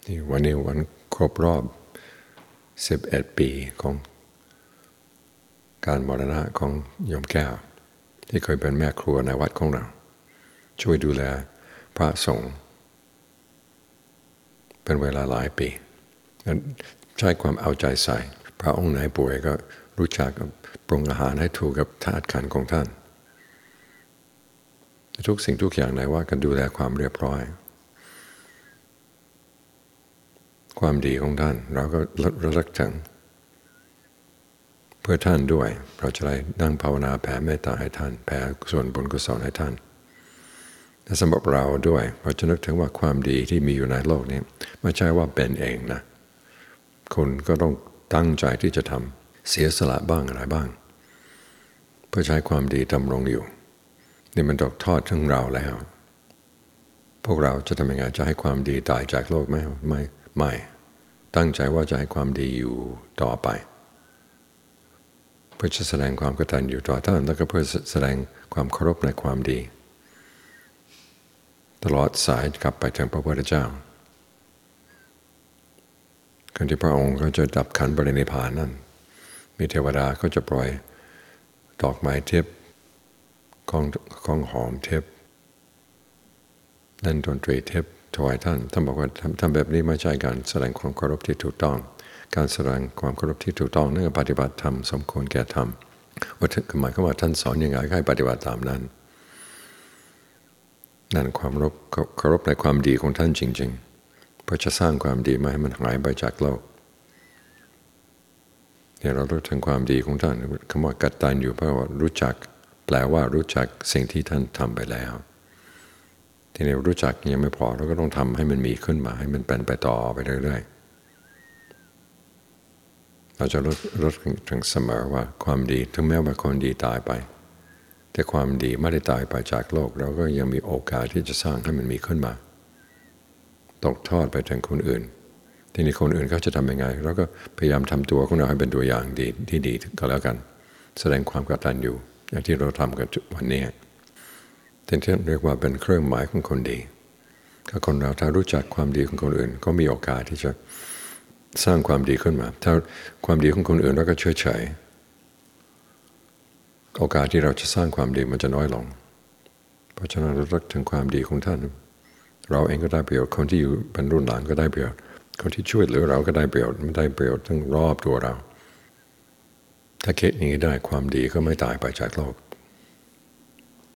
ที่วันนี้วันครบรอบ11 ปีของการมรณะของโยมแก้วที่เคยเป็นแม่ครัวในวัดของเราช่วยดูแลพระสงฆ์เป็นเวลาหลายปีใช้ความเอาใจใส่พระองค์ไหนป่วยก็รู้จักปรุงอาหารให้ถูกกับธาตุขันธ์ของท่านทุกสิ่งทุกอย่างในวัดก็ดูแลความเรียบร้อยความดีของท่านเราก็ระลึกถึงเพื่อท่านด้วยเราจะได้นั่งภาวนาแผ่เมตตาให้ท่านแผ่ส่วนบุญกุศลให้ท่านและสำหรับเราด้วยเราจะนึกถึงว่าความดีที่มีอยู่ในโลกนี้ไม่ใช่ว่าเป็นเองนะคุณก็ต้องตั้งใจที่จะทำเสียสละบ้างอะไรบ้างเพื่อใช้ความดีดำรงอยู่นี่มันตกทอดถึงเราแล้วพวกเราจะทำยังไงจะให้ความดีตายจากโลกไหมไม่ตั้งใจว่าจะให้ความดีอยู่ต่อไปเพื่อจะแสดงความกตัญญูต่อท่านแล้วก็เพื่อแสดงความเคารพในความดีตลอดสายกลับไปถึงพระพุทธเจ้าก่อนที่พระองค์ก็จะดับขันธ์ปรินิพพานนั่นมีเทวดาก็จะปล่อยดอกไม้เทียบของหอมเทียบเล่นดนตรีเทียบถวายท่านบอกว่าทำแบบนี้ไม่ใช่การแสดงความเคารพที่ถูกต้องการแสดงความเคารพที่ถูกต้องนั่นคือปฏิบัติธรรมสมควรแก่ธรรมว่าหมายความว่าท่านสอนยังไงให้ปฏิบัติตามนั้นนั่นความเคารพในความดีของท่านจริงๆเพื่อจะสร้างความดีไม่ให้มันหายไปจากโลกเนี่ยเรารู้ถึงความดีของท่านคำว่ากตัญญูแปลว่ารู้จักแปลว่ารู้จักสิ่งที่ท่านทำไปแล้วทีนี้รู้จักยังไม่พอเราก็ต้องทำให้มันมีขึ้นมาให้มันเป็นไปต่อไปเรื่อยๆเราจะรู้ถึงเสมอว่าความดีถึงแม้ว่าคนดีตายไปแต่ความดีไม่ได้ตายไปจากโลกเราก็ยังมีโอกาสที่จะสร้างให้มันมีขึ้นมาตกทอดไปถึงคนอื่นทีนี้คนอื่นเขาจะทำยังไงเราก็พยายามทำตัวของเราให้เป็นตัวอย่างดีที่ดีก็แล้วกันแสดงความกตัญญูอย่างที่เราทำกันวันนี้ที่เรียกว่าเป็นเครื่องหมายของคนดีถ้าคนเราถ้ารู้จักความดีของคนอื่นก็มีโอกาสที่จะสร้างความดีขึ้นมาถ้าความดีของคนอื่นเราก็เฉยโอกาสที่เราจะสร้างความดีมันจะน้อยลงเพราะฉะนั้นเราลึกถึงความดีของท่านเราเองก็ได้ประโยชน์คนที่อยู่เป็นรุ่นหลังก็ได้ประโยชน์คนที่ช่วยเหลือเราก็ได้ประโยชน์ไม่ได้ประโยชน์ทั้งรอบตัวเราถ้าคิดอย่างนี้ได้ความดีก็ไม่ตายไปจากโลก